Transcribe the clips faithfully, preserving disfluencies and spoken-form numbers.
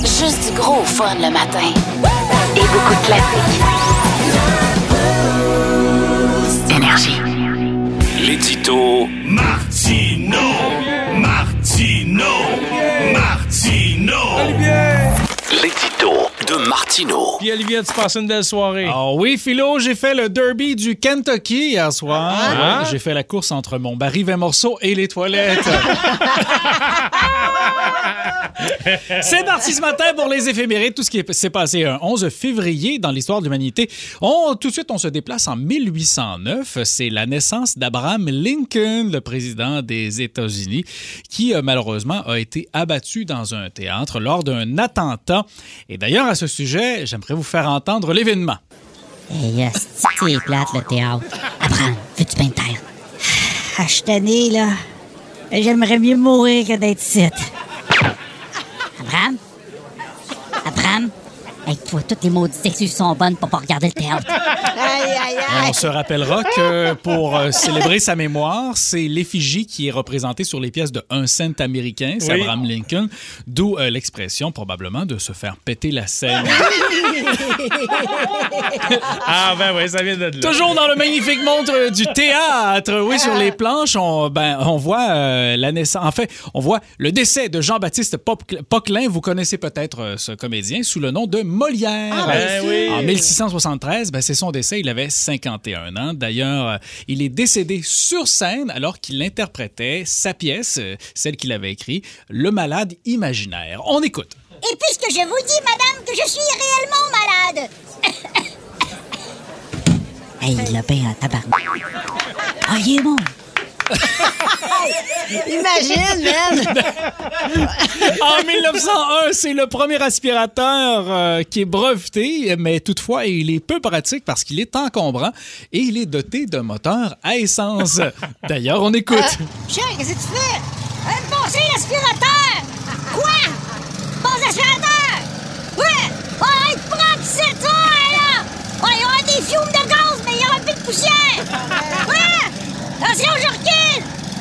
Juste du gros fun le matin. Et beaucoup de classiques. Énergie. L'édito Martino. Martino. Martino. L'édito de Martino. Puis Olivier, tu passes une belle soirée. Ah oui, Philo, j'ai fait le derby du Kentucky hier soir. Ah. Ouais, j'ai fait la course entre mon baril vingt morceaux et les toilettes. C'est parti ce matin pour les éphémérides. Tout ce qui s'est passé un onze février dans l'histoire de l'humanité. On, tout de suite, on se déplace en mille huit cent neuf. C'est la naissance d'Abraham Lincoln, le président des États-Unis, qui euh, malheureusement a été abattu dans un théâtre lors d'un attentat. Et d'ailleurs, à ce sujet, j'aimerais vous faire entendre l'événement. Hey, euh, c'est plate, le théâtre. Abraham, veux-tu bien te taire? Ah, je suis tanné, là. J'aimerais mieux mourir que d'être ici. Abraham? Abraham? Hey, toi, toutes les maudites excuses sont bonnes pour pas regarder le théâtre. Aïe, aïe, aïe. On se rappellera que pour euh, célébrer sa mémoire, c'est l'effigie qui est représentée sur les pièces de un cent américain, c'est Oui. Abraham Lincoln, d'où euh, l'expression probablement de se faire péter la selle. Ah ben oui, ça vient de là. Toujours dans le magnifique monde euh, du théâtre, oui, sur les planches, on, ben, on voit euh, la naissance. En fait, on voit le décès de Jean-Baptiste Poc- Poquelin. Vous connaissez peut-être euh, ce comédien sous le nom de Molière. Ah, ben oui. En mille six cent soixante-treize, ben, c'est son décès. Il avait cinquante et un ans. D'ailleurs, euh, il est décédé sur scène alors qu'il interprétait sa pièce, euh, celle qu'il avait écrite, Le Malade imaginaire. On écoute. Et puisque je vous dis, madame, que je suis réellement malade. Hey, il l'a bien en tabarnak. Ah, il est bon. Imagine, man! En mille neuf cent un, c'est le premier aspirateur euh, qui est breveté, mais toutefois, il est peu pratique parce qu'il est encombrant et il est doté d'un moteur à essence. D'ailleurs, on écoute. Chien, qu'est-ce que tu fais? Va me passer l'aspirateur! Quoi? Passe l'aspirateur! Ouais! Ouais, être propre, c'est ça, là! Ouais, il y aura des fumes de gaz, mais il y aura plus de poussière! Ouais! Attention, je recule!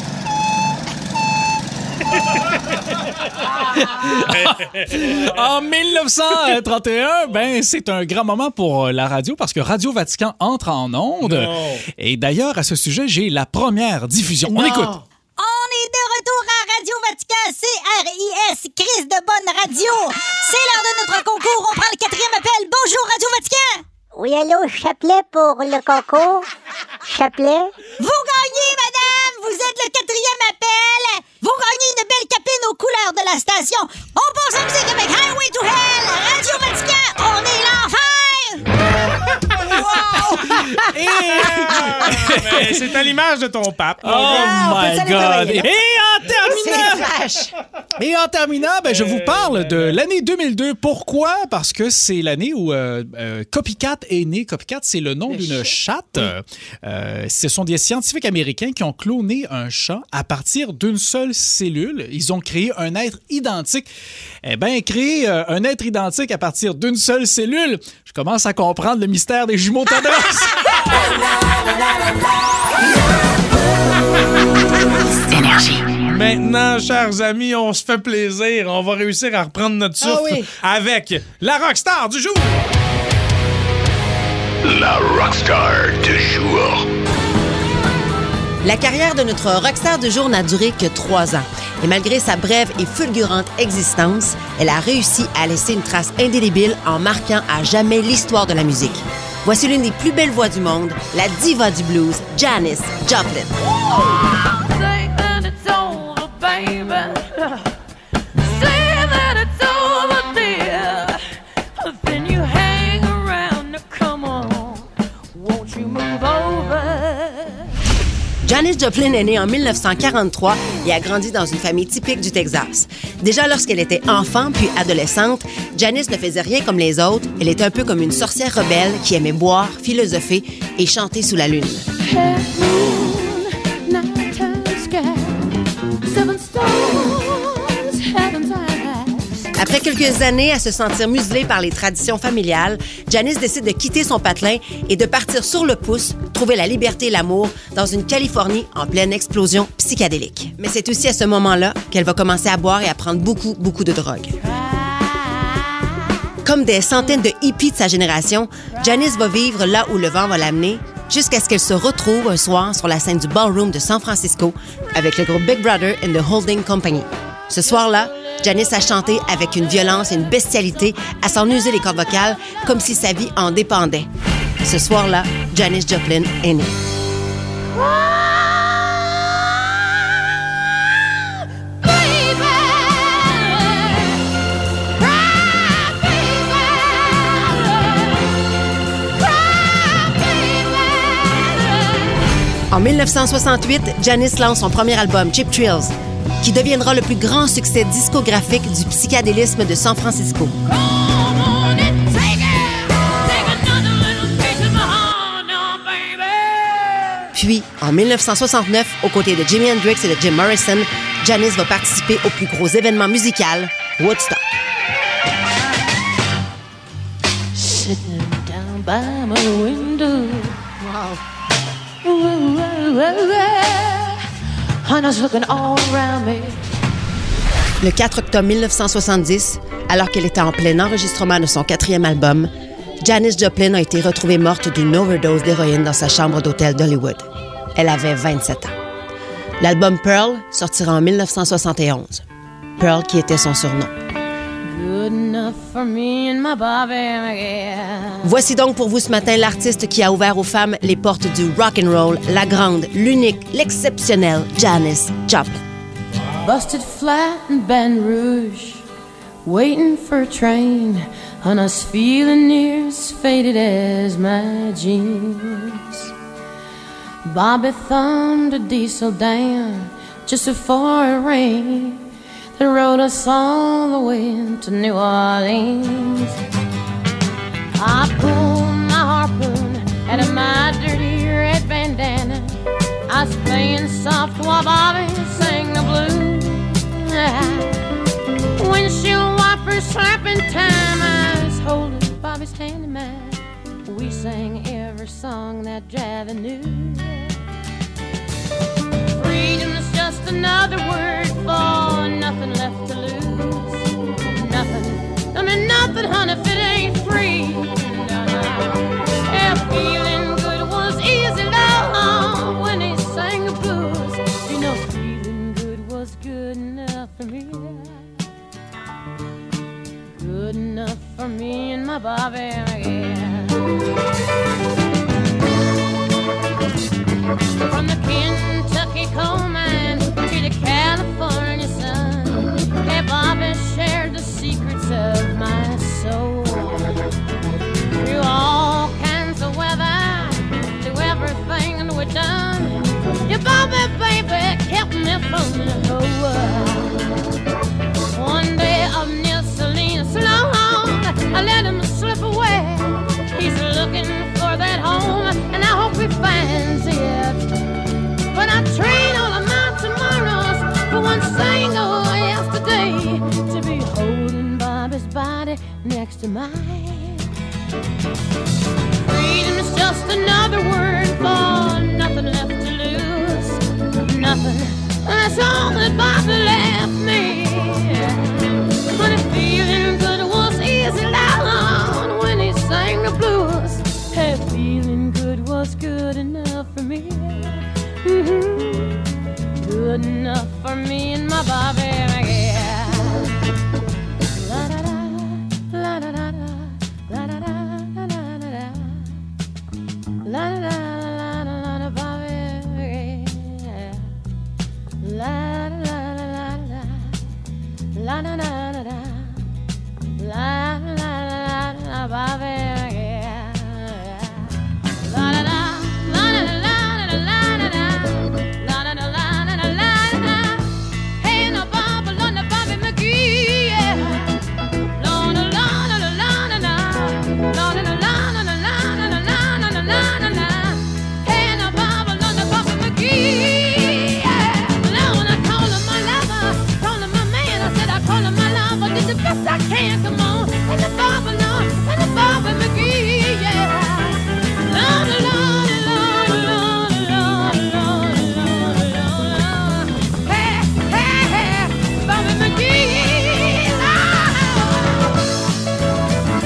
En mille neuf cent trente et un, ben, c'est un grand moment pour la radio parce que Radio Vatican entre en onde. Non. Et d'ailleurs, à ce sujet, j'ai la première diffusion. On Non. écoute. On est de retour à Radio Vatican, C R I S, Christ de bonne radio. C'est l'heure de notre concours. On prend le quatrième appel. Bonjour, Radio Vatican. Oui, allô, Chapelet pour le concours. Chapelet. Vous gagnez, madame. Vous êtes le quatrième appel. Vous gagnez une belle capine aux couleurs de la station. On passe en musique avec Highway to Hell. Radio Vatican, on est l'enfer. Et... Ben, c'est à l'image de ton pape. Oh Ah, on peut my s'aller God! travailler. Et en C'est terminant, trash! et en terminant, ben, je vous parle de l'année deux mille deux. Pourquoi? Parce que c'est l'année où euh, euh, Copycat est né. Copycat, c'est le nom Le d'une chat. chatte. Euh, ce sont des scientifiques américains qui ont cloné un chat à partir d'une seule cellule. Ils ont créé un être identique. Eh bien, créer euh, un être identique à partir d'une seule cellule, je commence à comprendre le mystère des jumeaux Thanos. Énergie. Maintenant, chers amis, on se fait plaisir. On va réussir à reprendre notre souffle Ah oui. avec la rockstar du jour. La rockstar du jour. La carrière de notre rockstar du jour n'a duré que trois ans. Et malgré sa brève et fulgurante existence, elle a réussi à laisser une trace indélébile en marquant à jamais l'histoire de la musique. Voici l'une des plus belles voix du monde, la diva du blues, Janis Joplin. Say that it's over, baby. Say that it's over, dear. Then you hang around. Come on, won't you move over? Janis Joplin est née en mille neuf cent quarante-trois et a grandi dans une famille typique du Texas. Déjà lorsqu'elle était enfant puis adolescente, Janis ne faisait rien comme les autres. Elle était un peu comme une sorcière rebelle qui aimait boire, philosopher et chanter sous la lune. Half moon, nighttime sky, seven stones, heaven's eyes. Après quelques années à se sentir muselée par les traditions familiales, Janis décide de quitter son patelin et de partir sur le pouce, trouver la liberté et l'amour dans une Californie en pleine explosion psychédélique. Mais c'est aussi à ce moment-là qu'elle va commencer à boire et à prendre beaucoup, beaucoup de drogue. Try Comme des centaines de hippies de sa génération, Janis va vivre là où le vent va l'amener jusqu'à ce qu'elle se retrouve un soir sur la scène du Ballroom de San Francisco avec le groupe Big Brother and the Holding Company. Ce soir-là, Janis a chanté avec une violence et une bestialité à s'en user les cordes vocales comme si sa vie en dépendait. Ce soir-là, Janis Joplin est née. En dix-neuf cent soixante-huit, Janis lance son premier album, Cheap Thrills, qui deviendra le plus grand succès discographique du psychédélisme de San Francisco. Puis, en dix-neuf cent soixante-neuf, aux côtés de Jimi Hendrix et de Jim Morrison, Janis va participer au plus gros événement musical, Woodstock. Sitting down by my window. Wow. Le quatre octobre dix-neuf cent soixante-dix, alors qu'elle était en plein enregistrement de son quatrième album, Janis Joplin a été retrouvée morte d'une overdose d'héroïne dans sa chambre d'hôtel d'Hollywood. Elle avait vingt-sept ans. L'album Pearl sortira en dix-neuf cent soixante et onze. Pearl qui était son surnom. Good enough for me and my Bobby, yeah. Voici donc pour vous ce matin l'artiste qui a ouvert aux femmes les portes du rock and roll, la grande, l'unique, l'exceptionnelle Janis Joplin. Busted flat in Baton Rouge, waiting for a train, and us feeling near as faded as my jeans. Bobby thumbed a diesel down just before it rained. That rode us all the way to New Orleans. I pulled my harpoon out of my dirty red bandana. I was playing soft while Bobby sang the blues. Windshield wipers slapping time. I was holding Bobby's hand in mine. We sang every song that Javi knew. Freedom's just another word for nothing left to lose. Nothing, I mean nothing, honey, if it ain't free. No, no. Yeah, feeling good was easy, love, when he sang the blues. You know, feeling good was good enough for me. Good enough for me and my Bobby, yeah. From the Kentucky coal mine to the California sun, yeah, Bobby shared the secrets of my soul. Through all kinds of weather, through everything that we've done, yeah, Bobby, baby, kept me from the whole world. One day up near Salinas, long, I let him slip away. He's looking for that home, and I hope he finds it. But I trade all of my tomorrows for one single yesterday, to be holding Bobby's body next to mine. Freedom is just another word for nothing left to lose. Nothing, that's all that Bobby left me. But if feeling good was easy down when he sang the blues, hey, feeling good was good enough for me. Mm-hmm. Good enough for me and my Bobby, yeah. La da da, la da da da, la da da da da da, la da da la da la da Bobby, yeah. La da da la da, la da da da da, la da la la Bobby, yeah. La da da. I can't, come on, and the Bobby, no, and the Bobby McGee, yeah. Lord, Lord, Lord, Lord, Lord, Lord, Lord, Lord, Lord. Hey, hey, hey, Bobby McGee, Lord.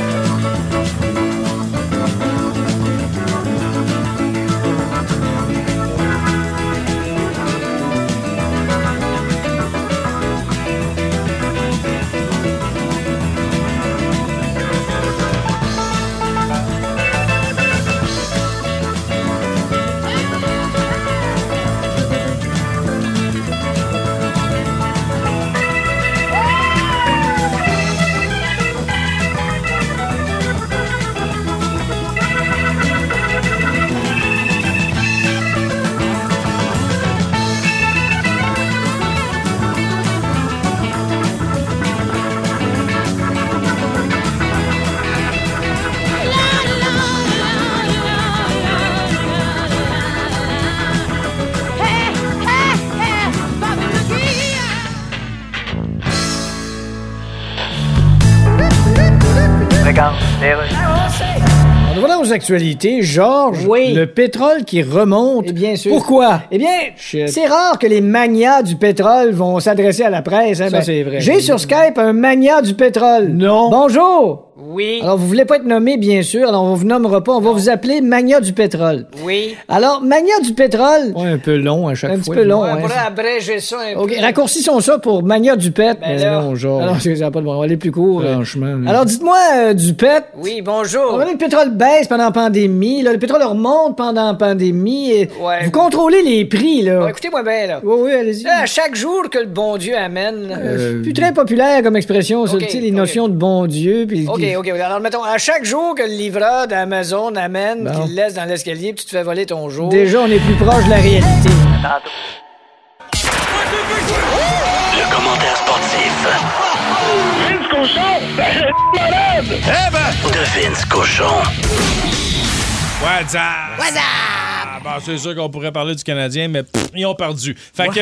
On va aux actualités. Georges, oui. Le pétrole qui remonte. Et bien sûr. Pourquoi? Eh bien, Shit. c'est rare que les magnats du pétrole vont s'adresser à la presse. Hein? Ça, Ben, c'est vrai. J'ai sur Skype un magnat du pétrole. Non. Bonjour. Oui. Alors, vous voulez pas être nommé, bien sûr. Alors, on vous nommera pas. On va vous appeler magnat du pétrole. Oui. Alors, magnat du pétrole. Ouais, un peu long à chaque Un fois. petit peu long, On hein. pourrait abréger ça un OK, peu. raccourcissons ça pour magnat du pet. Ben Mais là. non, Georges. Alors, ça n'a pas de bon. On va aller plus court. là. Franchement. là. Alors, dites-moi, euh, du pet. Oui, bonjour. On va dire que le pétrole baisse pendant la pandémie. Là, le pétrole remonte pendant la pandémie. Et Ouais. Vous contrôlez les prix, là. Bon, écoutez-moi bien, là. Oui, oui, allez-y. Là, à chaque jour que le bon Dieu amène... Euh, Euh, plus très populaire comme expression, ça, OK, tu sais, les OK. notions de bon Dieu. Puis, OK, OK. Alors, mettons, à chaque jour que le livreur d'Amazon amène, Bon. qu'il le laisse dans l'escalier, puis tu te fais voler ton jour... Déjà, on est plus proche de la réalité. Le commentaire sportif Vince Cochon! Malade! eh ben, de Vince Cochon. What's up? What's up? Ah, bon, c'est sûr qu'on pourrait parler du Canadien, mais pff, ils ont perdu. Fait que.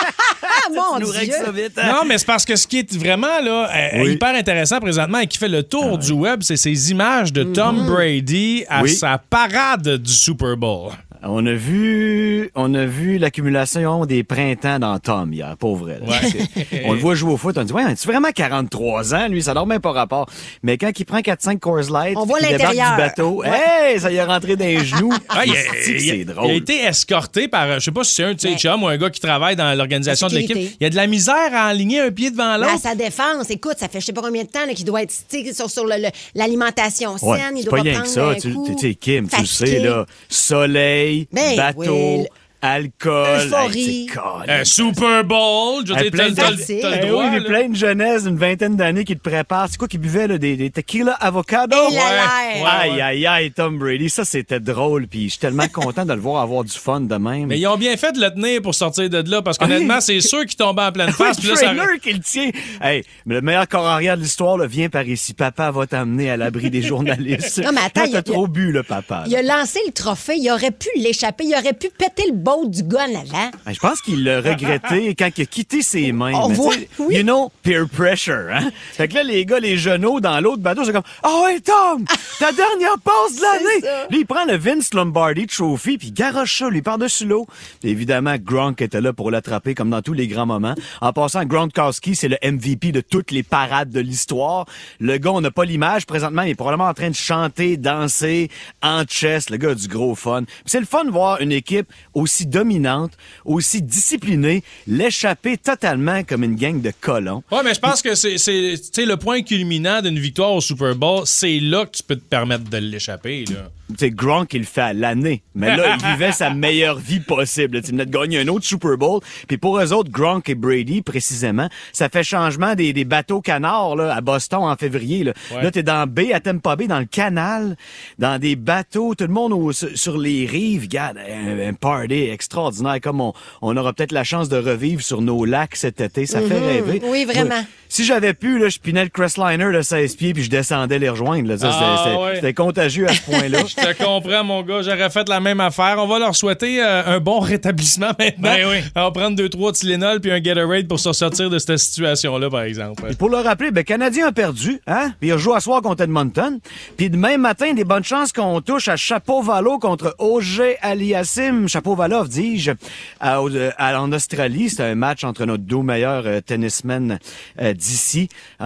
Ah, mon Tu nous Dieu! règles ça vite, hein? Non, mais c'est parce que ce qui est vraiment là, euh, Oui. hyper intéressant présentement et qui fait le tour du web, c'est ces images de Tom Brady à Oui. sa parade du Super Bowl. On a vu, on a vu l'accumulation des printemps dans Tom hier, pour vrai. là. Ouais. C'est- on le voit jouer au foot, on dit, ouais, c'est vraiment quarante-trois ans, lui, ça n'a même pas rapport. Mais quand il prend quatre cinq Coors Light, On voit puis qu'il débarque l'intérieur. du bateau, hey, ça y est rentré dans les genoux. Ah, il, a, C'est que il a- c'est drôle. il a été escorté par, je sais pas si c'est un de ses Ouais. chums ou un gars qui travaille dans l'organisation La de l'équipe. sécurité. Il y a de la misère à aligner un pied devant Mais à l'autre. sa défense, écoute, ça fait je sais pas combien de temps là, qu'il doit être tu sais, sur, sur le- le- l'alimentation saine. Ouais, il c'est doit pas rien prendre que ça. un Tu coup. tu sais, Kim, tu le fatigué. sais, là. Soleil, Ben bateau, oui, alcool. Euphorie. hey, c'est con, Un Super Bowl, je veux Hey, dire, t'as plein t'as- de- Facile. t'as le Eh droit. oui, mais là. plein de jeunesse, une vingtaine d'années qui te préparent. C'est quoi qu'ils buvaient, là? Des, des tequila avocado? Et la l'air. Ouais, Aïe, ouais. aïe, aïe, Tom Brady. Ça, c'était drôle. Puis je suis tellement content de le voir avoir du fun de même. Mais ils ont bien fait de le tenir pour sortir de là, parce qu'honnêtement, Oui. c'est sûr qu'il tombait en pleine face. puis le là, ça- trailer qui le tient. Hey, mais le meilleur corps arrière de l'histoire, là, vient par ici. Papa va t'amener à l'abri des journalistes. Non, mais attends, Là, il y a- t'as trop bu, le papa. Il a lancé le trophée, il aurait pu l'échapper, il aurait pu péter le boat du gars en avant. Je pense qu'il l'a regretté quand il a quitté ses mains. On Mais voit, tu sais, oui. You know, peer pressure, hein? Fait que là, les gars, les genoux dans l'autre bateau, c'est comme « Ah ouais, Tom! Ta dernière passe de l'année! » Lui, il prend le Vince Lombardi Trophy puis il garoche ça, lui, par-dessus l'eau. Puis évidemment, Gronk était là pour l'attraper, comme dans tous les grands moments. En passant, Gronkowski, c'est le M V P de toutes les parades de l'histoire. Le gars, on n'a pas l'image présentement, il est probablement en train de chanter, danser, en chess. Le gars a du gros fun. Puis c'est le fun de voir une équipe aussi dominante, aussi disciplinée, l'échapper totalement comme une gang de colons. Ouais, mais je pense que c'est, c'est tu sais, le point culminant d'une victoire au Super Bowl, c'est là que tu peux te permettre de l'échapper, là. Tu sais, Gronk, il le fait à l'année. Mais là, il vivait sa meilleure vie possible. Il venait de gagner un autre Super Bowl. Puis pour eux autres, Gronk et Brady, précisément, ça fait changement des, des bateaux canards là, à Boston en février. Là, Ouais. là t'es dans B, à Tampa Bay, dans le canal, dans des bateaux, tout le monde au- sur, sur les rives. Regarde, un, un party extraordinaire, comme on, on aura peut-être la chance de revivre sur nos lacs cet été. Ça fait Mhm. rêver. Oui, vraiment. Moi, si j'avais pu, là, je pinais le Crestliner de seize pieds puis je descendais les rejoindre. Là. Ça, Ah, c'était- c'était, ouais. c'était contagieux à ce point-là. Je te comprends, mon gars. J'aurais fait la même affaire. On va leur souhaiter euh, un bon rétablissement maintenant. Ben oui. On va prendre deux, trois Tylenol puis un Gatorade pour se sortir de cette situation-là, par exemple. Et pour le rappeler, ben, Canadien a perdu, hein? Puis il a joué à soir contre Edmonton. Puis demain matin, des bonnes chances qu'on touche à Chapeau-Valo contre O G Aliassim. Chapeau-Valov, dis-je, à- au- à- en Australie. C'est un match entre nos deux meilleurs euh, tennismen euh, d'ici.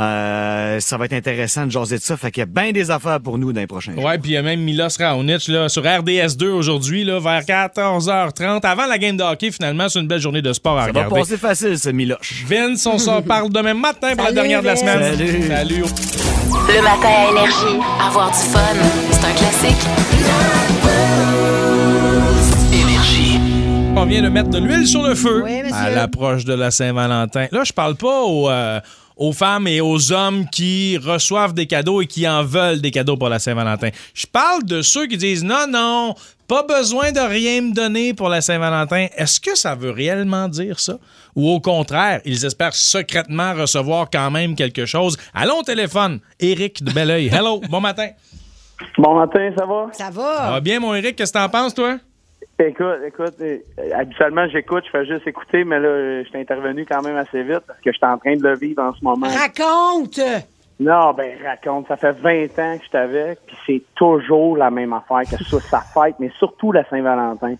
Euh, ça va être intéressant de jaser de ça. Fait qu'il y a bien des affaires pour nous dans les prochains jours. Ouais, puis il y a même Milos Raonic là, sur R D S deux aujourd'hui, là, vers quatorze heures trente. Avant la game de hockey, finalement, c'est une belle journée de sport à Ça va regarder. passer facile, ce Miloche. Vince, on s'en parle demain matin pour la Salut, dernière de la Vince. semaine. Salut. Salut. Le matin à Énergie, avoir du fun, c'est un classique. Énergie. On vient de mettre de l'huile sur le feu Oui, monsieur. à l'approche de la Saint-Valentin. Là, je parle pas aux, euh, aux femmes et aux hommes qui reçoivent des cadeaux et qui en veulent des cadeaux pour la Saint-Valentin. Je parle de ceux qui disent non, non, pas besoin de rien me donner pour la Saint-Valentin. Est-ce que ça veut réellement dire ça? Ou au contraire, ils espèrent secrètement recevoir quand même quelque chose? Allons au téléphone. Éric de Belleuil. Hello, bon matin. Bon matin, ça va? Ça Ça va? va bien, mon Éric? Qu'est-ce que t'en penses, toi? Écoute, écoute, euh, habituellement j'écoute, je fais juste écouter, mais là, euh, je t'ai intervenu quand même assez vite parce que je suis en train de le vivre en ce moment. Raconte! Non, ben raconte, ça fait vingt ans que je suis avec, puis c'est toujours la même affaire, que ce soit sa fête, mais surtout la Saint-Valentin.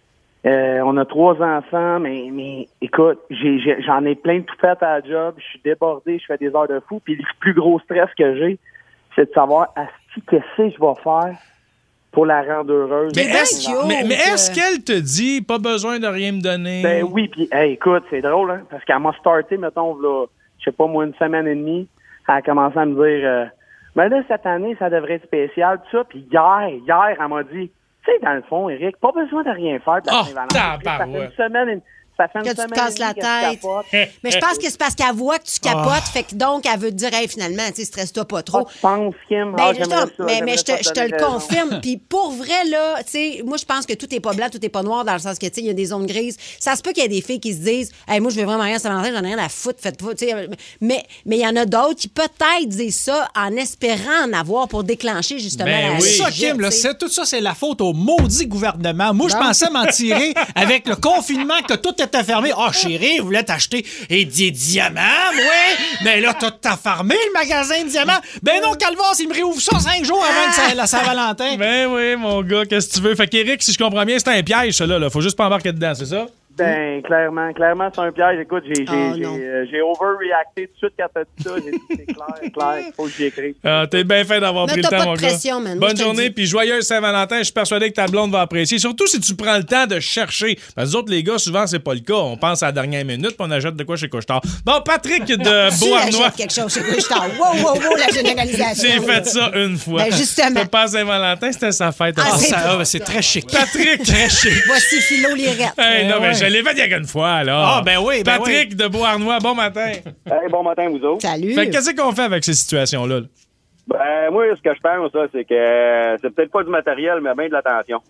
Euh, on a trois enfants, mais, mais écoute, j'ai, j'ai, j'en ai plein de tout fait à la job, je suis débordé, je fais des heures de fou, puis le plus gros stress que j'ai, c'est de savoir à ce que c'est que je vais faire pour la rendre heureuse. Mais est-ce, mais, mais est-ce qu'elle te dit, pas besoin de rien me donner? Ben oui, puis hey, écoute, c'est drôle, hein, parce qu'elle m'a starté, mettons, là, je sais pas moi, une semaine et demie, elle a commencé à me dire, euh, ben là, cette année, ça devrait être spécial, tout ça, puis hier, hier, elle m'a dit, tu sais, dans le fond, Eric, pas besoin de rien faire de la oh, Saint-Valentin. Ça fait une semaine et Ça fait une que tu te casses la tête. Mais je pense que c'est parce qu'elle voit que tu capotes, Oh. fait que donc elle veut te dire, hey, finalement, tu sais, stresse-toi pas trop. Je pense, Kim. Ben, Ah, je j'aimerais te- ça, mais mais je te, j'aimerais je ça te le donner raison. confirme. Puis pour vrai, là, tu sais, moi, je pense que tout est pas blanc, tout est pas noir, dans le sens que, tu sais, il y a des zones grises. Ça se peut qu'il y ait des filles qui se disent, hey, moi, je veux vraiment rien à Saint-Valentin, j'en ai rien à foutre, faites pas, tu sais. Mais mais il y en a d'autres qui peut-être disent ça en espérant en avoir pour déclencher, justement, Ben la oui. Ça, sujet, Kim, là, tu sais. c'est, tout ça, c'est la faute au maudit gouvernement. Moi, je Non. pensais m'en tirer avec le confinement que tout était fermé. Ah, oh, chérie, vous voulez t'acheter et des diamants, ouais. Mais là, t'as, t'as fermé le magasin de diamants. Ben non, Calvas, il me réouvre ça cinq jours avant que ça- la Saint-Valentin. Ben oui, mon gars, qu'est-ce que tu veux? Fait qu'Éric, si je comprends bien, c'est un piège, ça, là. là. Faut juste pas embarquer dedans, c'est ça? Ben, clairement, clairement, c'est un piège. Écoute, j'ai, j'ai, Oh, j'ai, non. euh, j'ai overreacté tout de suite quand t'as dit ça. J'ai dit, c'est clair, clair, faut que j'y écrive. Ah, t'es bien fait d'avoir Mais pris t'as le temps, pas de mon gars. pression, man. Moi, Bonne je te le journée, dis. puis joyeuse Saint-Valentin. Je suis persuadé que ta blonde va apprécier. Surtout si tu prends le temps de chercher. Parce que nous autres, les gars, souvent, c'est pas le cas. On pense à la dernière minute, puis on achète de quoi chez Couche-Tard. Bon, Patrick de Tu Beauharnois. achètes quelque chose chez Couche-Tard. Wow, wow, wow, la généralisation. J'ai fait ça une fois. Ben, justement. C'était pas à Saint-Valentin, c'était sa fête. Ah, Ah, c'est ça- pas- Ah, ben, c'est très chic. Patrick, très chic. Voici Philo Lirette. Hey, non, Eh mais ouais. je l'ai fait il y a une fois, là. Ah, ben oui, ben Patrick de Beauharnois, bon matin. Hey, bon matin, vous autres. Salut. Fait que qu'est-ce qu'on fait avec ces situations-là? là? Ben, moi, ce que je pense, ça, c'est que c'est peut-être pas du matériel, mais bien de l'attention.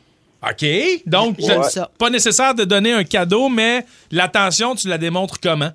OK. Donc, J'aime c'est ça. pas nécessaire de donner un cadeau, mais l'attention, tu la démontres comment?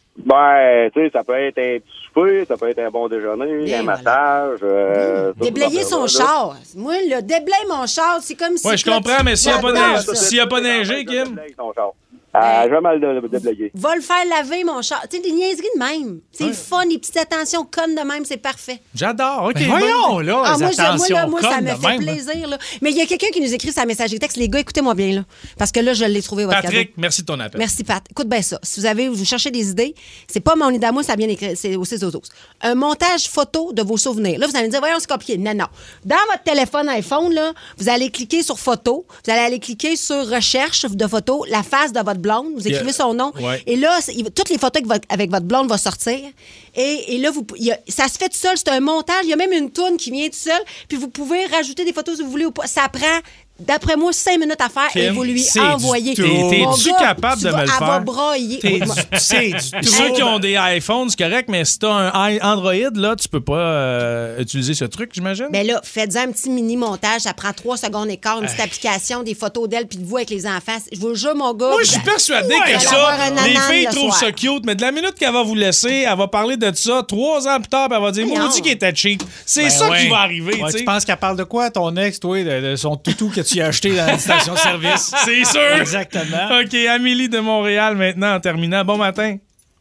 Ben, tu sais, ça peut être un petit souper, ça peut être un bon déjeuner, Bien, un voilà. massage. Euh, tout Déblayer ça, son là. char. Moi, le déblaye mon char, c'est comme si. Ouais, je là, comprends, tu- mais s'il n'y a pas J'adore neige, ça. s'il y a pas neigé, Kim. Déblaye son char. Ah, je vais mal de, déblayer. Va le faire laver, mon char. Tu sais, des niaiseries de même. C'est le fun, les petites attentions connes de même, c'est parfait. J'adore. OK. Ben bon. voyons, là, Ah, les moi, je- moi, attentions là, moi, ça connes me de fait même. plaisir. Là. Mais il y a quelqu'un qui nous écrit sa messagerie texte. Les gars, écoutez-moi bien, là. Parce que là, je l'ai trouvé, votre Patrick, cadeau. merci de ton appel. Merci, Pat. Écoute bien ça. Si vous avez, vous cherchez des idées, c'est pas mon idée à moi, ça vient écrit, c'est aussi aux autres. Un montage photo de vos souvenirs. Là, vous allez me dire, voyons, c'est compliqué. Non, non. Dans votre téléphone iPhone, là, vous allez cliquer sur photo. Vous allez aller cliquer sur recherche de photo, la face de votre blonde. Vous écrivez Yeah. son nom. Ouais. Et là, c'est- il va- toutes les photos avec votre, avec votre blonde vont sortir. Et, et là, vous, il y a- ça se fait tout seul. C'est un montage. Il y a même une toune qui vient tout seul. Puis vous pouvez rajouter des photos si vous voulez ou pas. Ça prend, d'après moi, cinq minutes à faire et Kim, vous lui c'est envoyez. du tout. T'es- Mon t'es-tu gars, capable tu de vas- me le Elle va faire? brailler. T'es Oui, du- moi- c'est du tout. Ceux qui ont des iPhones, c'est correct, mais si t'as un i- Android, là, tu peux pas euh, utiliser ce truc, j'imagine? Ben là, faites-en un petit mini-montage. Ça prend trois secondes et quart, une petite application, des photos d'elle puis de vous avec les enfants. Je vous le jure, mon gars. Moi, je suis persuadé Ouais, que elle ça, va avoir un les ananas filles le trouvent soir. ça cute, mais de la minute qu'elle va vous laisser, elle va parler de ça trois ans plus tard, puis elle va dire, Voyons. maudit qu'il était cheap. C'est Ben ça ouais. qui va arriver, Ouais, tu sais. tu penses qu'elle parle de quoi, ton ex, toi, de, de son toutou que tu as acheté dans la station-service? C'est sûr. Exactement. OK, Amélie de Montréal maintenant, en terminant. Bon matin.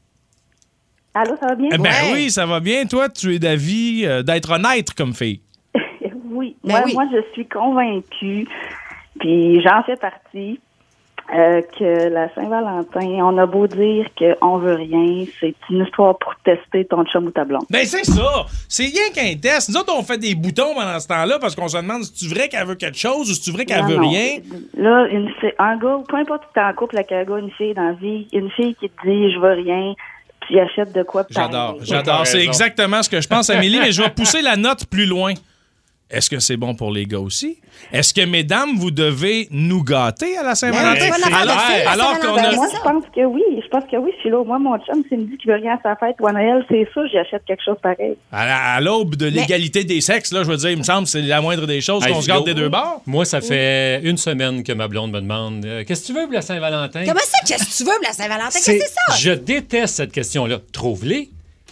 Allô, ça va bien? Eh ben Ouais. oui, ça va bien. Toi, tu es d'avis euh, d'être honnête comme fille. Oui. Ben moi, oui. moi, je suis convaincue, puis j'en fais partie, euh, que la Saint-Valentin, on a beau dire qu'on veut rien, c'est une histoire pour tester ton chum ou ta blonde. Ben c'est ça. C'est rien qu'un test. Nous autres, on fait des boutons pendant ce temps-là parce qu'on se demande si tu vrai qu'elle veut quelque chose ou si tu vrai qu'elle Non, veut non. rien. Là, une fille, un gars, peu importe si t'es en couple avec un gars, une fille dans la vie, une fille qui te dit « je veux rien », puis il achète de quoi pareil. J'adore, j'adore. C'est exactement ce que je pense, Amélie, mais je vais pousser la note plus loin. Est-ce que c'est bon pour les gars aussi? Est-ce que, mesdames, vous devez nous gâter à la Saint-Valentin? Ben, c'est bonne affaire de fille, la alors qu'on Saint-Valentin. a... Ben, moi, je pense que oui. Je pense que oui, Philo. Moi, mon chum, s'il me dit qu'il veut rien à sa fête ou à Noël, c'est sûr, j'achète quelque chose pareil. À, la- à l'aube de l'égalité des sexes, là, je veux dire, il me semble que c'est la moindre des choses Hey, qu'on se garde Philo, des deux bords. Moi, ça fait une semaine que ma blonde me demande euh, qu'est-ce que tu veux pour la Saint-Valentin? Comment ça, qu'est-ce que tu veux pour la Saint-Valentin? Qu'est-ce que c'est ça? Je déteste cette question-là. Trouve-les.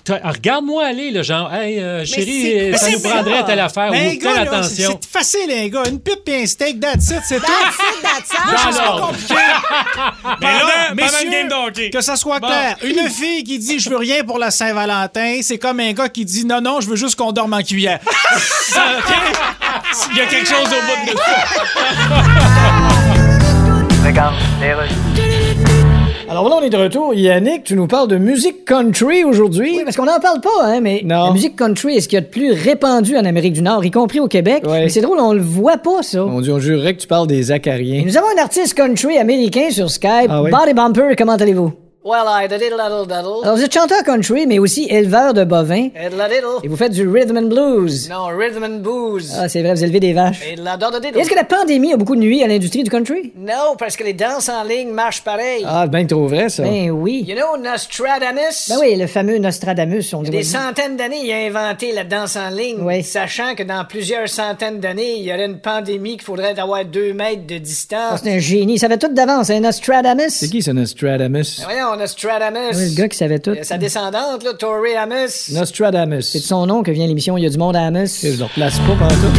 T'as- Regarde-moi aller, là, genre, hey, euh, chérie, c'est- euh, ça mais nous c'est prendrait ça. telle affaire. Mais Ou les gars, telle là, attention. c'est c'est facile, les gars. Une pipe et un steak, that's it, c'est tout. That's it, that's it. Dans C'est l'ordre. pas compliqué. Mais là, pendant messieurs, une game de hockey. que ça soit Bon. clair, une fille qui dit « je veux rien pour la Saint-Valentin », c'est comme un gars qui dit « non, non, je veux juste qu'on dorme en cuillère ». Ça, OK? Il y a quelque chose au bout de ça. Regarde, Alors là, on est de retour. Yannick, tu nous parles de musique country aujourd'hui. Oui, parce qu'on n'en parle pas, hein, mais Non. la musique country est ce qu'il y a de plus répandu en Amérique du Nord, y compris au Québec. Ouais. Mais c'est drôle, on le voit pas, ça. Mon Dieu, on jurerait que tu parles des acariens. Et nous avons un artiste country américain sur Skype. Ah oui? Body Bumper, comment allez-vous? Well, I did diddle daddle. Alors, vous êtes chanteur country, mais aussi éleveur de bovins. Et de la diddle. Et vous faites du rhythm and blues. Non, rhythm and booze. Ah, c'est vrai, vous élevez des vaches. Et de la doddle diddle. Est-ce que la pandémie a beaucoup nuit à l'industrie du country? Non, parce que les danses en ligne marchent pareil. Ah, ben trop vrai, ça. Ben oui. You know Nostradamus? Ben oui, le fameux Nostradamus, on Il y a dit. des centaines d'années, il a inventé la danse en ligne, Oui. sachant que dans plusieurs centaines d'années, il y aurait une pandémie qu'il faudrait avoir deux mètres de Ah, distance. c'est un génie. Il savait tout d'avance, un Nostradamus. C'est qui, ce Nostradamus? Ben voyons, Nostradamus. Oui, le gars qui savait tout. Euh, Sa descendante, là, Tori Amos. Nostradamus. C'est de son nom que vient l'émission Il y a du monde à Amos. Je le replace pas pendant tout.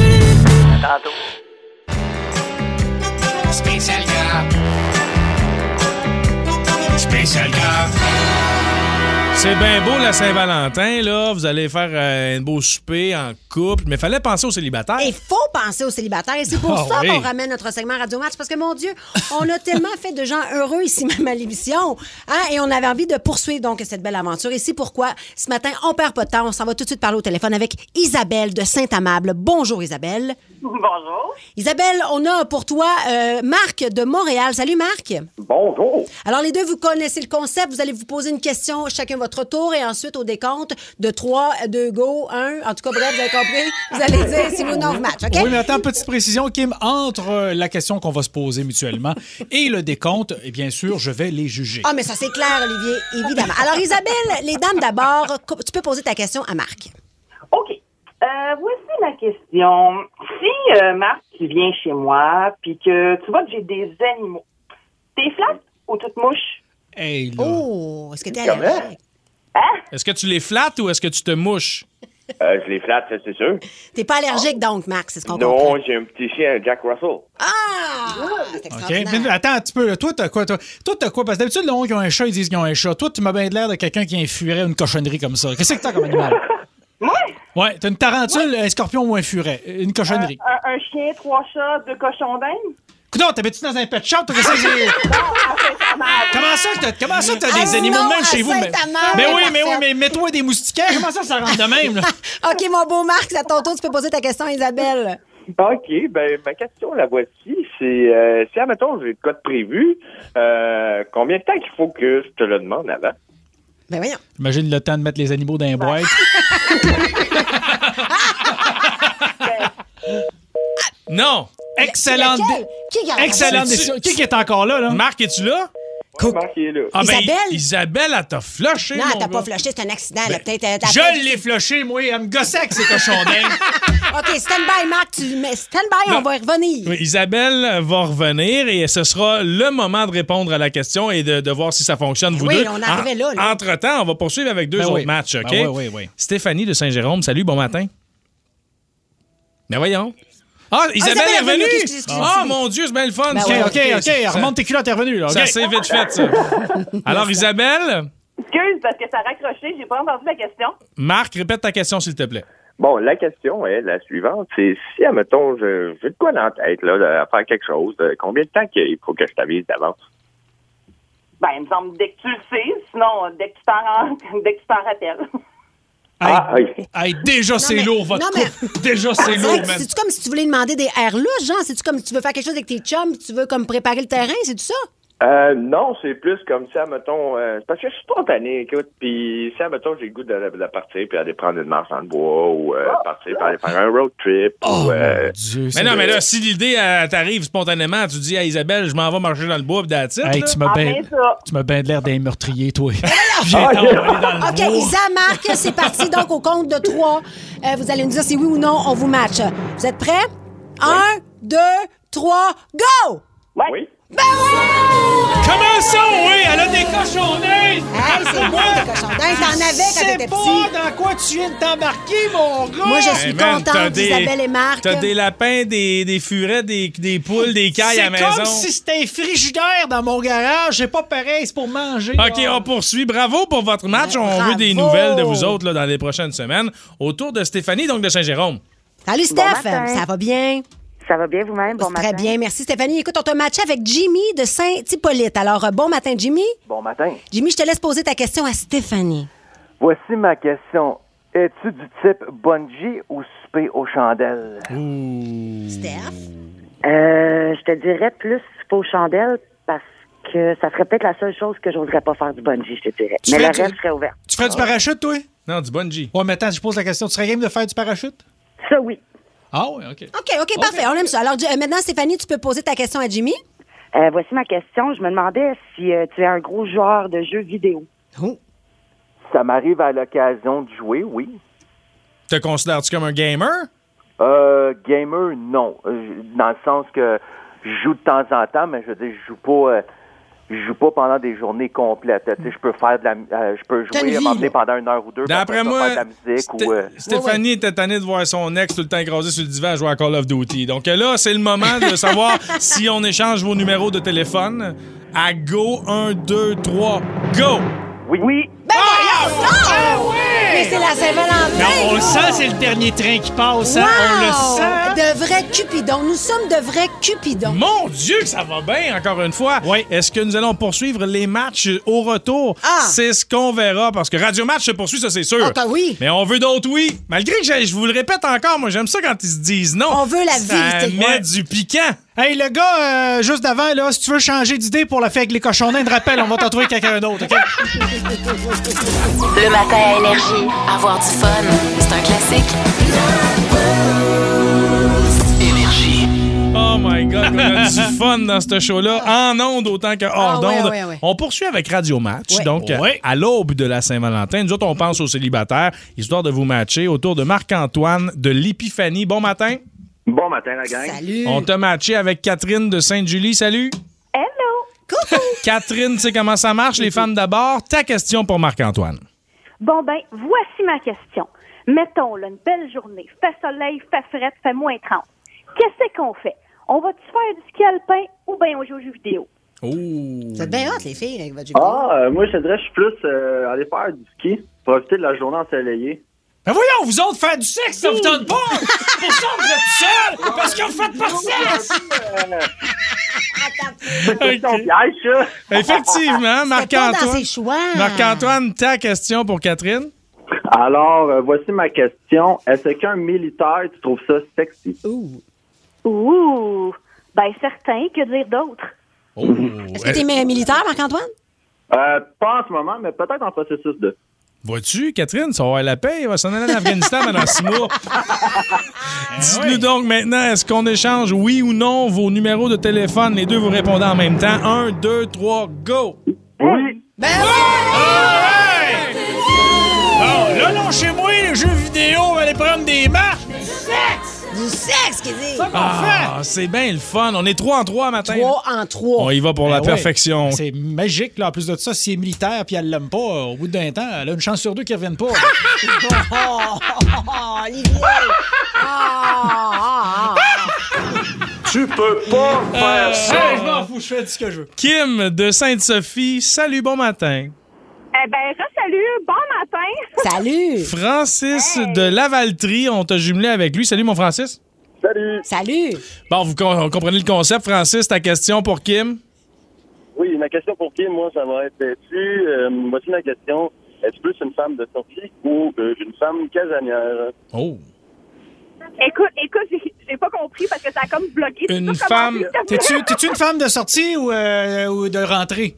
Spécial gars. Spécial gars. C'est bien beau la Saint-Valentin, là. Vous allez faire euh, un beau souper en couple, mais fallait penser aux célibataires. Il faut penser aux célibataires. Et c'est pour Ah ça oui. qu'on ramène notre segment Radio Match. Parce que, mon Dieu, on a tellement fait de gens heureux ici même à l'émission. Hein, et on avait envie de poursuivre donc cette belle aventure. Et c'est pourquoi, ce matin, on perd pas de temps. On s'en va tout de suite parler au téléphone avec Isabelle de Saint-Amable. Bonjour, Isabelle. Bonjour. Isabelle, on a pour toi euh, Marc de Montréal. Salut, Marc. Bonjour. Alors, les deux, vous connaissez le concept. Vous allez vous poser une question chacun votre tour et ensuite, au décompte de trois, deux, go, un. En tout cas, bref, vous avez compris. Vous allez dire si vous non vous match, OK? Oui, mais attends, petite précision, Kim, entre euh, la question qu'on va se poser mutuellement et le décompte, et bien sûr, je vais les juger. Ah, mais ça, c'est clair, Olivier, évidemment. Alors, Isabelle, les dames d'abord, co- tu peux poser ta question à Marc. OK. Euh, voici ma question. Si, euh, Marc, tu viens chez moi, puis que tu vois que j'ai des animaux, t'es flatte ou tu te mouches? Hey, là. Oh, est-ce que t'es Comment? allergique? Est-ce que tu les flattes ou est-ce que tu te mouches? Euh, je les flatte, ça, c'est sûr. T'es pas allergique, donc, Marc, c'est ce qu'on Non, comprend. j'ai un petit chien, un Jack Russell. Ah! C'est OK. extraordinaire. Mais attends un petit peu. là. Toi, t'as quoi? Toi, toi t'as quoi? Parce que d'habitude, le monde qui a un chat, ils disent qu'ils ont un chat. Toi, tu m'as bien l'air de quelqu'un qui infurait une cochonnerie comme ça. Qu'est-ce que t'as comme animal? Ouais. Ouais, t'as une tarentule, un scorpion ou un furet. Une cochonnerie. Un, un chien, trois chats, deux cochons d'Inde? Coudonc, t'habites-tu dans un pet shop? Toi, qu'est-ce que c'est? Comment ça que t'as, comment ça que t'as des Ah animaux non, de même chez à vous? Mais, Saint-Amand, mais oui, oui, mais oui, parfait. mais mets-toi des moustiquaires. Comment ça, ça rentre de même? Là? OK, mon beau Marc, c'est à ton tour, tu peux poser ta question à Isabelle. OK, ben ma question, la voici. C'est, euh, si, admettons, j'ai le code prévu, euh, combien de temps qu'il faut que je te le demande avant? Ben voyons. Imagine le temps de mettre les animaux dans les boîtes. Non! Excellente. Lequel? dé- Qui garde Excellente C'est-tu- décision. Qui qui est encore là, là? Marc, es-tu là? Ouais, Marc, il est là. Ah, ben, Isabelle? Isabelle, elle t'a flushé, Non, mon t'as gars. pas flushé, c'est un accident. là. Peut-être. euh, t'as Je fait- l'ai flushé, moi. Elle me gossait avec ses cochons d'Inde. OK, stand-by, Marc. Tu mets stand-by, Non. on va y revenir. Oui, Isabelle va revenir et ce sera le moment de répondre à la question et de, de voir si ça fonctionne, vous Oui, deux. on arrivait là, là. Entre-temps, on va poursuivre avec deux Ben autres oui. matchs, OK? Ben oui, oui, oui. Stéphanie de Saint-Jérôme, salut, bon matin. Ben voyons. Ah, Isabelle Isabelle est est revenue, revenue! excuse- excuse- Ah, mon Dieu, c'est bien le fun. Ben ça. OK, ouais, OK, OK. Ça- Remonte tes culottes, t'es revenu, là. Ça OK. s'est vite fait, ça. Alors, Isabelle, Excuse, parce que ça a raccroché, j'ai pas entendu la question. Marc, répète ta question, s'il te plaît. Bon, la question est la suivante. C'est si, admettons, je- j'ai de quoi dans la tête, là, de faire quelque chose, euh, combien de temps qu'il faut que je t'avise d'avance? Ben, il me semble dès que tu le sais, sinon, dès que tu t'en rends- dès que tu t'en rappelles. Hey, Ah, oui. hey, déjà, c'est mais- lourd, votre non, mais- couple. Déjà, c'est C'est lourd, vrai que man. C'est-tu comme si tu voulais demander des airs louches, genre? C'est-tu comme si tu veux faire quelque chose avec tes chums puis tu veux comme préparer le terrain? C'est-tu ça? Euh, non, c'est plus comme ça, mettons, euh, c'est parce que je suis spontané, écoute, puis si, mettons, j'ai le goût de, de partir, puis aller prendre une marche dans le bois, ou euh, partir, puis aller faire un road trip, Oh, ou... euh, mon Dieu. Mais c'est non, vrai. mais là, si l'idée elle, t'arrive spontanément, tu dis à Isabelle, je m'en vais marcher dans le bois, pis that's it, Hey, là. tu m'as Ah, bien ben ça. tu m'as bien l'air d'un meurtrier, toi. Viens Ah, t'envoyer ok. dans le OK, bois. Isa, Marc, c'est parti. Donc, au compte de trois, euh, vous allez nous dire si oui ou non on vous match. Vous êtes prêts? Un, deux, trois, go! Ouais. Oui. Ben oui! Comment ça, oui? Elle a des cochons d'Inde! Hey, c'est quoi des cochons d'Inde? T'en avais quand t'étais C'est petit. pas dans quoi tu viens de t'embarquer, mon gars! Moi, je suis Hey, man, t'as contente des- d'Isabelle et Marc. T'as des lapins, des, des furets, des, des poules, des cailles à la C'est maison. comme si c'était un frigidaire dans mon garage. C'est pas pareil, c'est pour manger. OK, là. on poursuit. Bravo pour votre match. Ben, on bravo. veut des nouvelles de vous autres là, dans les prochaines semaines. Autour de Stéphanie, donc de Saint-Jérôme. Salut, Bon Steph. matin. Ça va bien? Ça va bien vous-même? Bon Très matin. bien. Merci, Stéphanie. Écoute, on t'a matché avec Jimmy de Saint-Hippolyte. Alors, euh, bon matin, Jimmy. Bon matin. Jimmy, je te laisse poser ta question à Stéphanie. Voici ma question. Es-tu du type bungee ou souper aux chandelles? Steph? Euh, je te dirais plus aux chandelles parce que ça serait peut-être la seule chose que j'oserais pas faire du bungee, je te dirais. Tu Mais fais le du- reste serait ouvert. Tu ferais du parachute, toi? Non, du bungee. Ouais, mais attends, je pose la question. Tu serais game de faire du parachute? Ça, oui. Ah oui, OK. OK, OK, parfait. On aime ça. Alors, euh, maintenant, Stéphanie, tu peux poser ta question à Jimmy. Euh, voici ma question. Je me demandais si euh, tu es un gros joueur de jeux vidéo. Ça m'arrive à l'occasion de jouer, oui. Te considères-tu comme un gamer? Euh, gamer, non. Euh, Dans le sens que je joue de temps en temps, mais je veux dire, je joue pas... euh, je joue pas pendant des journées complètes. Tu sais, je peux faire de la, euh, je peux T'as une jouer, vie, m'emmener là. pendant une heure ou deux. puis D'après après ça, moi, faire de la musique Sté- ou. euh, Stéphanie était tannée de voir son ex tout le temps écrasé sur le divan à jouer à Call of Duty. Donc euh, là, c'est le moment de savoir si on échange vos numéros de téléphone. À go, un, deux, trois, go! Oui. Oui. Ben voyons donc! Mais c'est la Saint-Valentin! Non, on le sent, c'est le dernier train qui passe. Hein? On le Wow! sent. De vrais cupidons. Nous sommes de vrais cupidons. Mon Dieu, que ça va bien, encore une fois. Oui. Est-ce que nous allons poursuivre les matchs au retour? Ah. C'est ce qu'on verra, parce que Radio Match se poursuit, ça c'est sûr. Ah, ben oui. Mais on veut d'autres oui. Malgré que j'ai- je vous le répète encore, moi j'aime ça quand ils se disent non. On veut la Ça vérité. met Ouais. du piquant. Hey, le gars, euh, juste d'avant, là, si tu veux changer d'idée pour le fait avec les cochons d'Inde, rappelle, on va t'en trouver quelqu'un d'autre, OK? Le matin à Énergie. Avoir du fun. C'est un classique. Énergie. Oh my God, on a du fun dans ce show-là, en ondes autant que hors Ah, ouais, d'ondes. ouais, ouais. On poursuit avec Radio Match. Ouais. Donc, euh, Ouais. à l'aube de la Saint-Valentin, nous autres, on pense aux célibataires, histoire de vous matcher autour de Marc-Antoine de l'Épiphanie. Bon matin. Bon matin, la gang. Salut. On t'a matché avec Catherine de Sainte-Julie. Salut. Hello. Coucou. Catherine, tu sais comment ça marche, les femmes d'abord. Ta question pour Marc-Antoine. Bon, ben, voici ma question. Mettons, là, une belle journée, fait soleil, fait frette, fait moins trente. Qu'est-ce qu'on fait? On va-tu faire du ski alpin ou bien on joue aux jeux vidéo? Oh. Vous êtes bien hot, les filles, avec votre jeu Ah, euh, moi, je te dirais, je suis plus euh, aller faire du ski, profiter de la journée ensoleillée. Ben voyons, vous autres, faire du sexe, ça vous tente pas! C'est pour ça que vous êtes seuls! Parce que vous faites pas de sexe! C'est ton piège, ça. Effectivement, pas dans Marc-Antoine. ses choix. Marc-Antoine, ta question pour Catherine. Alors, euh, voici ma question. Est-ce qu'un militaire, tu trouves ça sexy? Ouh. Ouh! Ben, certain, que dire d'autre? Oh. Est-ce que t'es mi- militaire, Marc-Antoine? Euh, pas en ce moment, mais peut-être en processus de. Vois-tu, Catherine, ça va avoir la paix, il va s'en aller en Afghanistan pendant six mois. Dites-nous oui. donc maintenant, est-ce qu'on échange oui ou non vos numéros de téléphone? Les deux, vous répondez en même temps. Un, deux, trois, go! Oui! Ben oui! Bon, là, non, chez moi, les jeux vidéo, on va aller prendre des marches. Du sexe! Du sexe, qui dit. Ça qu'on Ah, c'est bien le fun. On est trois en trois matin. Trois en trois. On y va pour Ben la ouais. perfection. C'est magique, là. En plus de ça, si elle est militaire puis elle l'aime pas, euh, au bout d'un temps, elle a une chance sur deux qu'ils reviennent pas. Oh, oh, oh, Olivier! Ah, ah, ah. Tu peux pas faire ça! Hey, je m'en fous, je fais ce que je veux. Kim de Sainte-Sophie, salut, bon matin. Eh ben, salut, bon matin! Salut! Francis de Lavaltrie, on t'a jumelé avec lui. Salut, mon Francis. Salut! Salut! Bon, vous com- comprenez le concept. Francis, ta question pour Kim? Oui, ma question pour Kim, moi, ça va être, es-tu, euh, voici ma question, es-tu plus une femme de sortie ou euh, une femme casanière? Oh! Écoute, écoute, j'ai, j'ai pas compris parce que ça a comme bloqué. Une tout femme- commencé. T'es-tu, t'es-tu une femme de sortie ou, euh, ou de rentrée?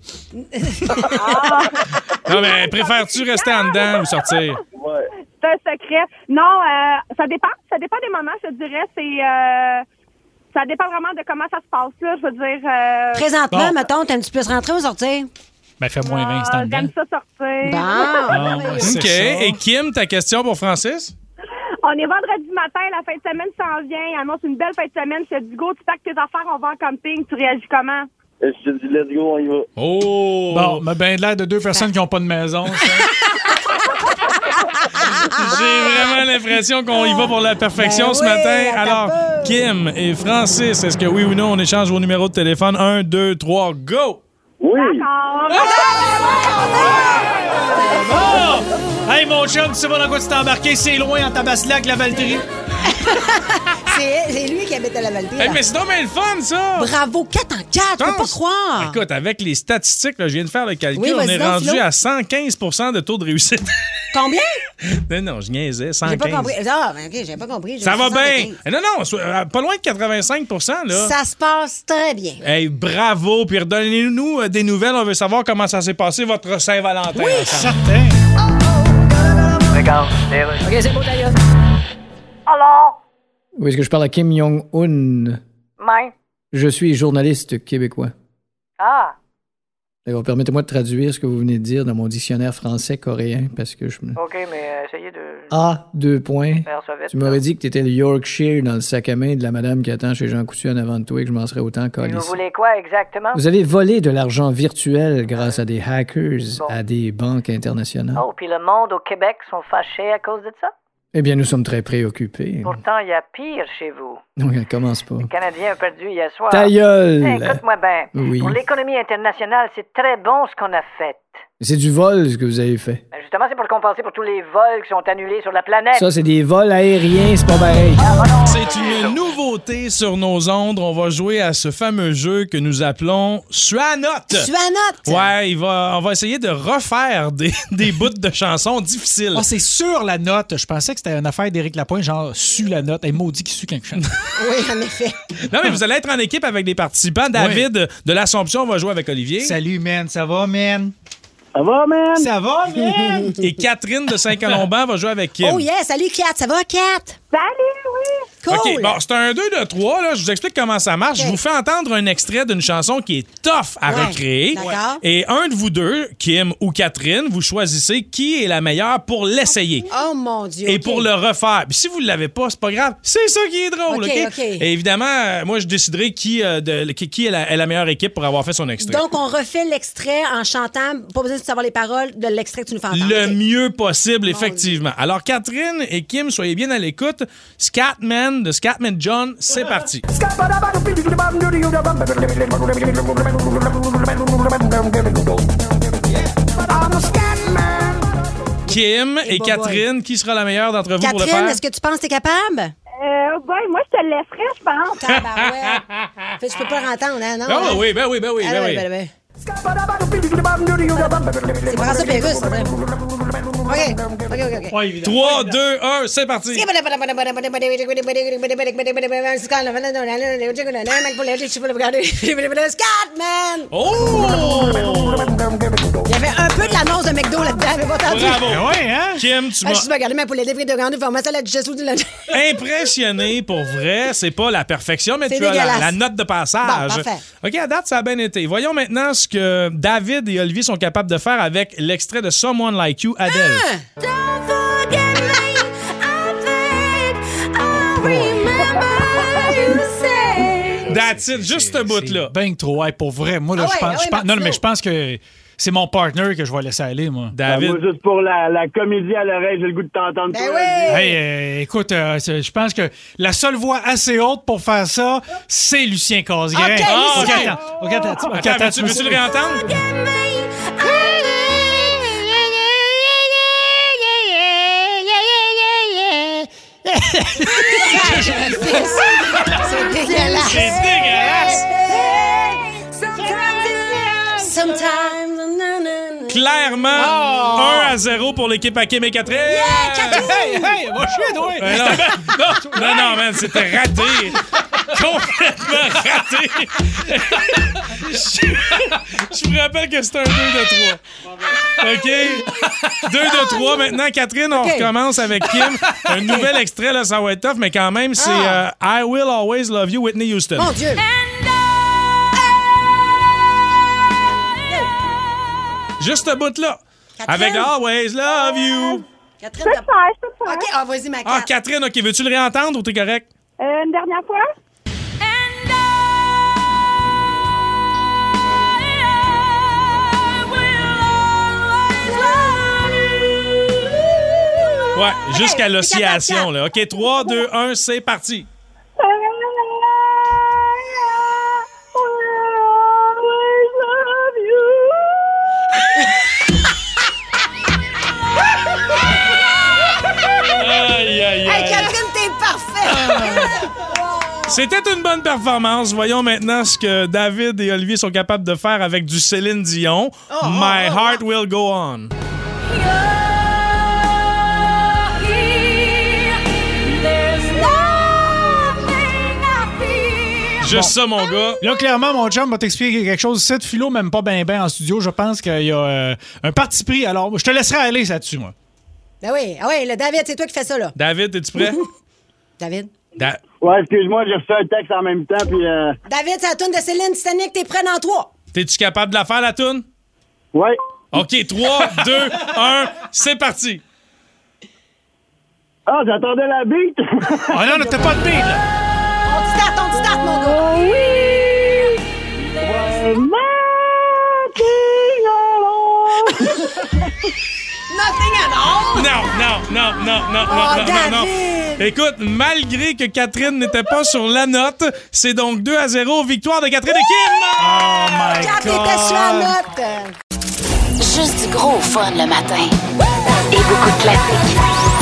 Non, mais préfères-tu rester en dedans ou sortir? Ouais. C'est un secret. Non, euh, ça dépend. Ça dépend des moments, je te dirais. C'est, euh, ça dépend vraiment de comment ça se passe, là. Je veux dire... Euh, Présentement, Bon. mettons, t'aimes-tu plus rentrer ou sortir? Ben, fais moins vingt, c'est en euh, dedans. j'aime ça sortir. Bon. Ah, ouais, c'est OK. ça. Et Kim, ta question pour Francis? On est vendredi matin, la fin de semaine s'en vient. Il annonce une belle fin de semaine. Je te dis, go, tu packs tes affaires, on va en camping. Tu réagis comment? Je te dis, let's go, on y va. Oh! Bon, mais ben de l'air de deux personnes qui n'ont pas de maison, ça. J'ai vraiment l'impression qu'on y va pour la perfection Ben ce oui, matin. attends Alors, pas. Kim et Francis, est-ce que oui ou non, on échange vos numéros de téléphone? Un, deux, trois, go! Oui! Oh! Hey, mon chum, tu sais pas dans quoi tu t'es embarqué? C'est loin, en Tabaslac, la Valtrie. C'est, c'est lui qui habite à la Valtrie. Hey, mais c'est donc bien le fun, ça! Bravo, quatre en quatre, je peux pas croire. Écoute, avec les statistiques, là, je viens de faire le calcul, Oui, on vas-y est donc, rendu Philo. à cent quinze pour cent de taux de réussite. Combien? non, non, je niaisais, cent quinze. J'ai pas compris. Ah, ben, OK, j'ai pas compris. J'ai Ça va soixante-quinze. bien. Eh, Non, non, so- euh, pas loin de quatre-vingt-cinq pour cent, là. Ça se passe très bien. Hey, bravo, puis redonnez-nous euh, des nouvelles. On veut savoir comment ça s'est passé, votre Saint-Valentin. Oui, certain. Regarde, OK, c'est beau, d'ailleurs. Alors? Oui, est-ce que je parle à Kim Jong-un? Mais. Je suis journaliste québécois. Ah. D'accord, permettez-moi de traduire ce que vous venez de dire dans mon dictionnaire français-coréen, parce que je me... OK, mais euh, essayez de... Ah, deux points. Faire ça vite, Tu m'aurais dit que t'étais le Yorkshire dans le sac à main de la madame qui attend chez Jean Coutu en avant de toi et que je m'en serais autant Vous calissé. voulez quoi exactement? Vous avez volé de l'argent virtuel grâce à des hackers à des banques internationales. Oh, puis le monde au Québec sont fâchés à cause de ça? Eh bien, nous sommes très préoccupés. Pourtant, il y a pire chez vous. Non, elle commence pas. Le Canadien a perdu hier soir. Ta gueule! Hey, écoute-moi bien. Oui. Pour l'économie internationale, c'est très bon ce qu'on a fait. C'est du vol, ce que vous avez fait. Ben, justement, c'est pour compenser pour tous les vols qui sont annulés sur la planète. Ça, c'est des vols aériens, c'est pas pareil. C'est une nouveauté sur nos ondes. On va jouer à ce fameux jeu que nous appelons Suanote. Suanote? Ouais, il va, on va essayer de refaire des, des bouts de chansons difficiles. Oh, c'est sur la note. Je pensais que c'était une affaire d'Éric Lapointe, genre su la note. Hey, maudit qui su quelque chose. Oui, en effet. Non, mais vous allez être en équipe avec des participants. David de l'Assomption va jouer avec Olivier. Salut, man. Ça va, man? Ça va, man? Ça va, man? Et Catherine de Saint-Colomban va jouer avec Kim. Oh yeah, salut Kat, ça va Kat? Salut, oui. Cool. OK, bon, c'est un deux de trois. Là. Je vous explique comment ça marche. OK. Je vous fais entendre un extrait d'une chanson qui est tough à Ouais, recréer. d'accord. Et un de vous deux, Kim ou Catherine, vous choisissez qui est la meilleure pour l'essayer. Oh mon Dieu. Et OK. pour le refaire. Puis si vous ne l'avez pas, c'est pas grave. C'est ça qui est drôle, OK, OK? OK. Et évidemment, euh, moi, je déciderai qui, euh, de, qui, qui est, la, est la meilleure équipe pour avoir fait son extrait. Donc, on refait l'extrait en chantant, pas besoin de savoir les paroles de l'extrait que tu nous fais entendre. Le OK. mieux possible, effectivement. Alors, Catherine et Kim, soyez bien à l'écoute. Scatman de Scatman John, c'est parti. Kim et boy, Catherine, qui sera la meilleure d'entre vous pour le Catherine, faire? est-ce que tu penses que t'es capable? Euh, boy, moi, je te le laisserais, je pense. Tabarouette. Fait que je peux pas l'entendre, hein, non? Ben hein? oui, ben oui, ben oui, Ah, ben ouais, oui. ben, ben. C'est François Pérusse, c'est vrai. OK, OK, OK, OK. trois, deux, un, c'est parti. Scatman! Oh! Il y avait un peu de l'annonce de McDo là-dedans, mais pas entendu. Bravo. Ouais, hein? Kim, tu Ah, m'as je suis regardé ma poulet frites de grande formation la duchesse ou de la... impressionné pour vrai. C'est pas la perfection, mais C'est tu as la, dégueulasse. la note de passage. Bon, parfait. OK, à date, ça a bien été. Voyons maintenant ce que David et Olivier sont capables de faire avec l'extrait de Someone Like You, Adele. That's it, juste ce bout-là. Ben trop, ouais, pour vrai. Moi, là, Ah je ouais, pense, ah ouais, je pense- non, Martino. mais je pense que c'est mon partner que je vais laisser aller, moi. David. Moi, juste pour la, la comédie à l'oreille, j'ai le goût de t'entendre. Ben toi, oui! Hey, euh, écoute, euh, c'est- je pense que la seule voix assez haute pour faire ça, c'est Lucien Casgrain. OK, Ah, Lucien. OK, attends. OK, attends. OK, Attends, attends, veux-tu, veux-tu le réentendre? C'est dégueulasse. C'est dégueulasse. Sometimes, nanana. Clairement, un à zéro pour l'équipe à Kim et Catherine. Hey, hey, va chier, toi. Ouais, non, non, non, non, man, c'était raté. Complètement raté. je, je vous rappelle que c'est un deux de trois. OK? deux de trois. Maintenant, Catherine, on OK. recommence avec Kim. Un nouvel extrait, là, ça va être tough, mais quand même, c'est Ah. euh, I Will Always Love You, Whitney Houston. Mon Dieu. Juste ce bout-là. Catherine? Avec Always Love You. Catherine, Je peux t'as- le faire, je peux le faire. OK, ah, vas-y, ma Ah, Kat. Catherine, OK, veux-tu le réentendre ou t'es correct? Euh, une dernière fois? Ouais, jusqu'à l'oscillation. Là. OK, trois, deux, un, c'est parti. Aïe, aïe, aïe. Hey, Catherine, t'es parfaite! C'était une bonne performance. Voyons maintenant ce que David et Olivier sont capables de faire avec du Céline Dion. Oh, My oh, oh, Heart Will Go On. Juste Bon. ça, mon gars. Là, clairement, mon chum va t'expliquer quelque chose. Cette philo, même pas ben ben en studio, je pense qu'il y a euh, un parti pris. Alors, je te laisserai aller là-dessus, moi. Ben oui, ah oui, le David, c'est toi qui fais ça, là. David, es-tu prêt? David? Da- Ouais, excuse-moi, j'ai reçu un texte en même temps, puis... Euh... David, c'est la toune de Céline Titanic, t'es prêt dans trois? T'es-tu capable de la faire, la toune? Ouais. OK, trois, deux, un, c'est parti. Ah, j'attendais la beat! Ah non, t'as pas de beat, là. On te start, on te start, mon gars! Oh, oui! Ouais, Nothing at all! Non, non, non, non, non, Oh, non, non, non, non. David! Écoute, malgré que Catherine n'était pas sur la note, c'est donc deux à zéro, victoire de Catherine et Kim! Oh my Quand God! t'étais sur la note! Juste du gros fun le matin. Et beaucoup de classiques.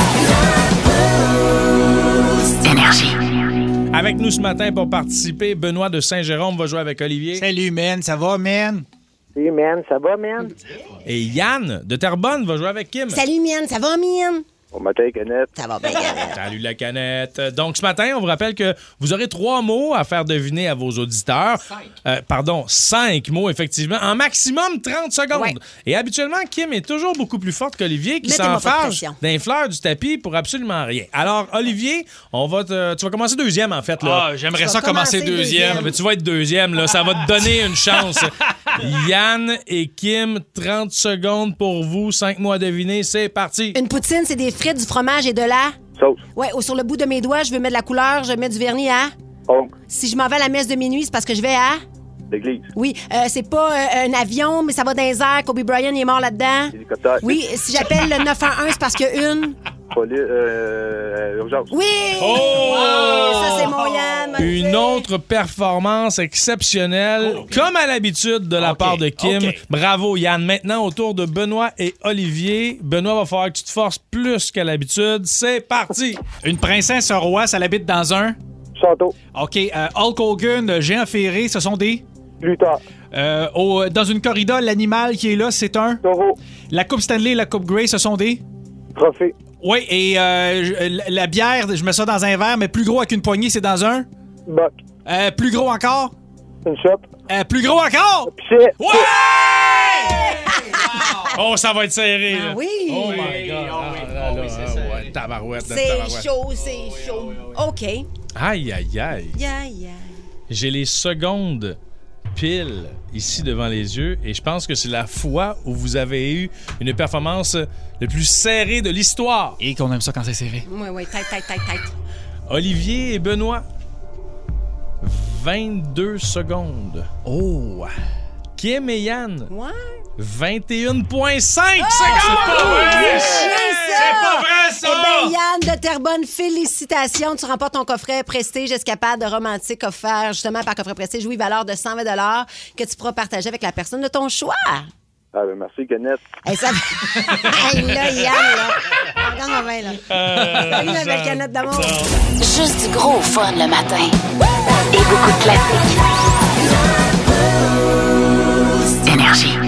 Énergie. Avec nous ce matin pour participer, Benoît de Saint-Jérôme va jouer avec Olivier. Salut, man. Ça va, man? Salut, man. Ça va, man? Et Yann de Terrebonne va jouer avec Kim. Salut, Mienne, ça va, Mienne? Bon matin, Canette. Ça va bien, Canette. Salut la canette. Donc ce matin, on vous rappelle que vous aurez trois mots à faire deviner à vos auditeurs. Cinq. Euh, pardon, cinq mots, effectivement. En maximum trente secondes. Ouais. Et habituellement, Kim est toujours beaucoup plus forte qu'Olivier qui Mettez-moi pas de s'enfarge pression. d'un fleur du tapis pour absolument rien. Alors, Olivier, on va te- tu vas commencer deuxième, en fait. Là. Ah, j'aimerais Tu ça vas commencer commencer deuxième. deuxième. Mais tu vas être deuxième, là. Ça va te donner une chance. Yann et Kim, trente secondes pour vous. Cinq mots à deviner. C'est parti. Une poutine, c'est des frites, du fromage et de la... Sauce. Ouais, ou sur le bout de mes doigts, je veux mettre de la couleur, je mets du vernis à... Ongle. Si je m'en vais à la messe de minuit, c'est parce que je vais à... L'église. Oui, euh, c'est pas euh, un avion, mais ça va dans les airs. Kobe Bryant, il est mort là-dedans. Hélicoptère. Oui, si j'appelle le neuf un un, c'est parce qu'il y a une... Police. Euh. Urgence. Oui! Oh! Oui, ça, c'est mon Yann. magnifique. Une autre performance exceptionnelle, comme à l'habitude de la Ok, part de Kim. ok. Bravo, Yann. Maintenant, au tour de Benoît et Olivier. Benoît, va falloir que tu te forces plus qu'à l'habitude. C'est parti! Une princesse, un roi, ça l'habite dans un... Château. OK. euh, Hulk Hogan, euh, géant ferré, ce sont des... Plutarque. Euh, au- dans une corrida, l'animal qui est là, c'est un... Taureau. La coupe Stanley et la coupe Grey, ce sont des... Trophée. Oui, et euh, je- la- la bière, je mets ça dans un verre, mais plus gros qu'une poignée, c'est dans un... Boc. Euh, plus gros encore? Une chope. Euh, plus gros encore? Pichet. Ouais! Oh, ça va être serré. là. Ah oui. Oh my Oui, God. oh oui, Ah, là, oh oui, là, c'est ah, serré. ouais, tabarouette, C'est tabarouette. chaud, c'est chaud. OK. Aïe, aïe, aïe. Yeah, yeah. J'ai les secondes pile ici devant les yeux et je pense que c'est la fois où vous avez eu une performance le plus serrée de l'histoire. Et qu'on aime ça quand c'est serré. Oui, oui, tête, tête, tête, tête. Olivier et Benoît, vingt-deux secondes. Oh! Kim et Yann, Ouais. vingt et un virgule cinq Oh! secondes. C'est pas vrai, ça! C'est pas vrai, ça! Eh bien, Yann de Terrebonne, félicitations. Tu remportes ton coffret Prestige Escapade de Romantique offert justement par coffret Prestige. Oui, valeur de cent vingt dollars que tu pourras partager avec la personne de ton choix. Ah, ben merci, Canette. Hey, ça... hey, là, Yann, là. Regarde-moi bien, là. Euh, Salut, ma belle canette d'amour. Juste du gros fun le matin. Et beaucoup de classiques. Énergie.